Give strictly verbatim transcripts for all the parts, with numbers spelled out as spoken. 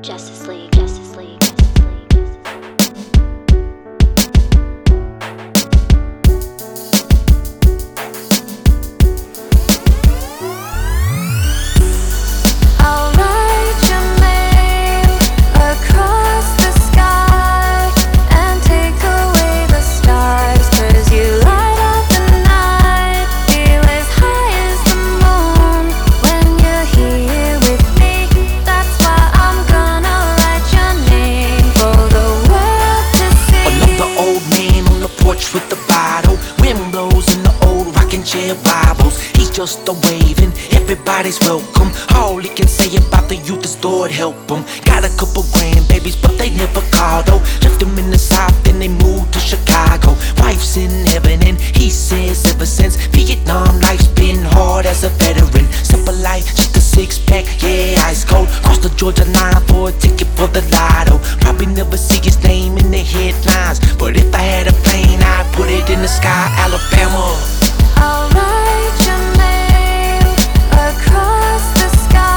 Justice League, Justice League, Justice League, Justice League. I'll write your name across the sky and take away the stars, 'cause you light up the night, feel as high as the moon when you're here with me. That's why I'm gonna write your name for the world to see. Another old man on the porch with the bottle, wind blows and the old rocking chair wobbles. He's just a waving, everybody's welcome. All he can say about the youth is Lord help him. Got a couple grandbabies but they never call though. Left them in the south and they moved to Chicago. Wife's in heaven and he says ever since Vietnam life's been hard as a veteran. Simple life, just a six pack, yeah, ice cold. Cross the Georgia line for a ticket for the lotto. Probably never see his name in the headlines, but if I had a plane I'd put it in the sky, Alabama. I'll write your name across the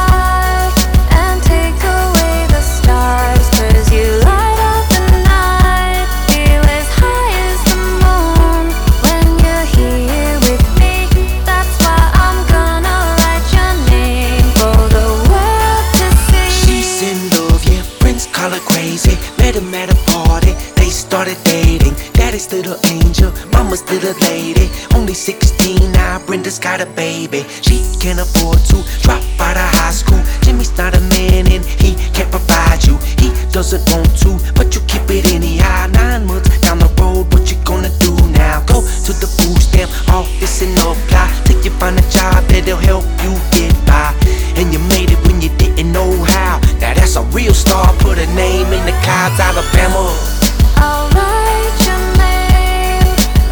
sky and take away the stars, 'cause you light up the night, feel as high as the moon when you're here with me. That's why I'm gonna write your name for the world to see. She's in love, yeah, friends call her crazy. Met him at a party, they started dating. Daddy's little angel, mama's little lady. Only sixteen now, Brenda's got a baby. She can't afford to drop out of high school. Jimmy's not a man and he can't provide you. He doesn't want to, but you keep it anyhow. Nine months down the road, what you gonna do now? Go to the food stamp office and apply till you find a job that'll help you get by. And you made it when you didn't know how. Now that's a real star, put a name in the clouds, Alabama. I'll write your name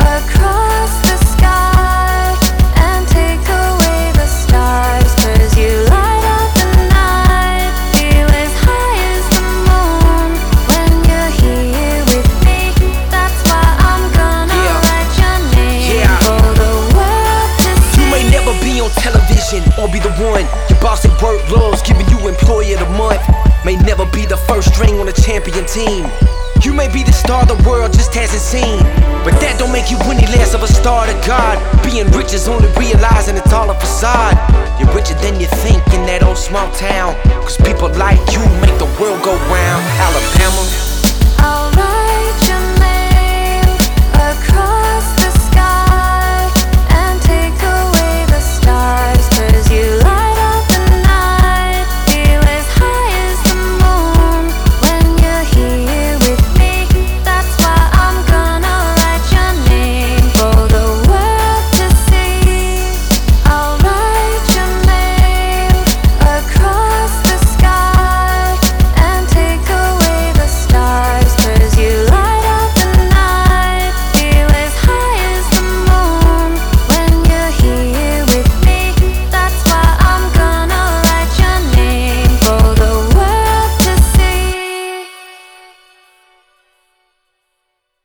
across the sky and take away the stars, 'cause you light up the night, feel as high as the moon when you're here with me. That's why I'm gonna Yeah. write your name Yeah. for the world to see. You may never be on television or be the one your boss at work loves giving you employee of the month. May never be the first string on a champion team. You may be the star the world just hasn't seen, but that don't make you any less of a star to God. Being rich is only realizing it's all a facade. You're richer than you think in that old small town, 'cause people like you make the world go round, Alabama. I'll write your